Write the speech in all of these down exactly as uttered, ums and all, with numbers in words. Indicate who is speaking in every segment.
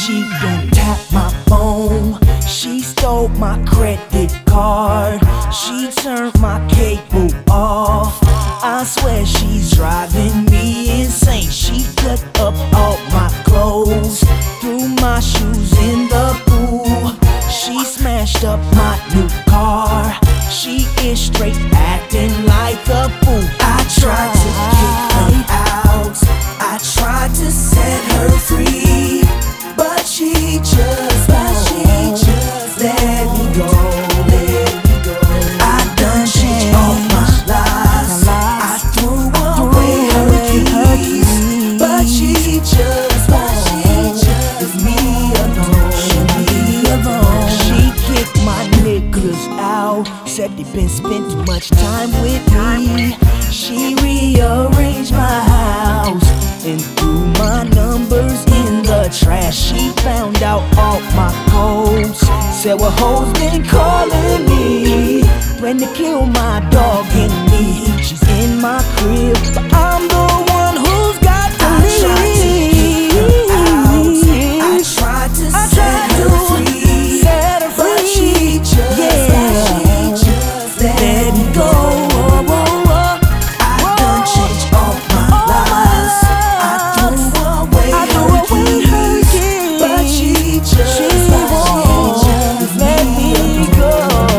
Speaker 1: She done tapped my phone, she stole my credit card, she turned my cable off. I swear she's driving me insane. She cut up all my clothes, threw my shoes in the pool. She smashed up my new car, she is straight acting like a fool. I tried to kick her out, I tried to set her free, but she just, but she just let me go, let me go. I done changed all my lies, I threw away her keys, but she just, but she just leave me alone, leave me alone. She kicked my niggas out, said they been spent too much time with me. She rearranged my house and threw my numbers in the trash. She found out all my codes, said what hoes been calling me, when to kill my dog and me. She's in my crib, but I'm the one who's got to I leave. I tried to I set tried her to free, set her free, but she just, yeah. but she just let, let me go. Whoa, whoa, whoa. I whoa. done changed all my all lies. I threw away I her, threw keys, away her keys, but she just, she won't just let me go.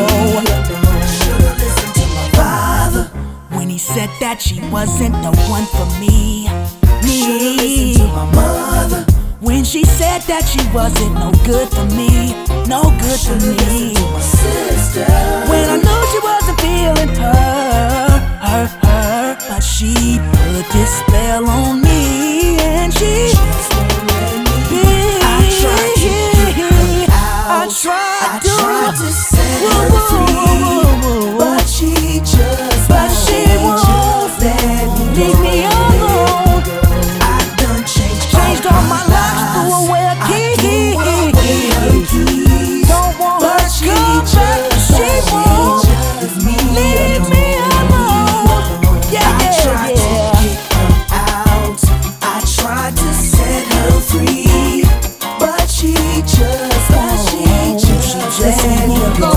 Speaker 1: Should've listened to my father when he said that she wasn't the one for me. Me. Should've listened to my mother when she said that she wasn't no good for me, no good for me. My sister, when I knew she wasn't feeling her, her, her, but she put this spell on me and she just won't let me be. I tried to get her out, I tried, I to, tried to set whoa, her free, whoa, whoa, whoa, but she just, but she won't let me leave me alone. I done changed, changed all my life. Let me go.